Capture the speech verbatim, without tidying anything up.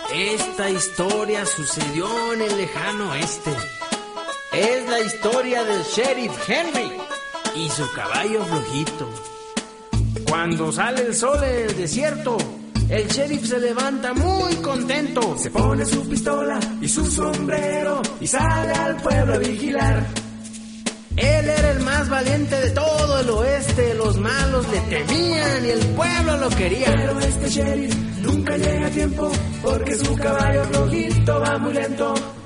Esta historia sucedió en el lejano oeste. Es la historia del sheriff Henry y su caballo flojito. Cuando sale el sol en el desierto, el sheriff se levanta muy contento. Se pone su pistola y su sombrero y sale al pueblo a vigilar. Él era el más valiente de todo el oeste. Los malos le temían y el pueblo lo quería. Pero este sheriff nunca llega a tiempo porque su caballo flojito va muy lento.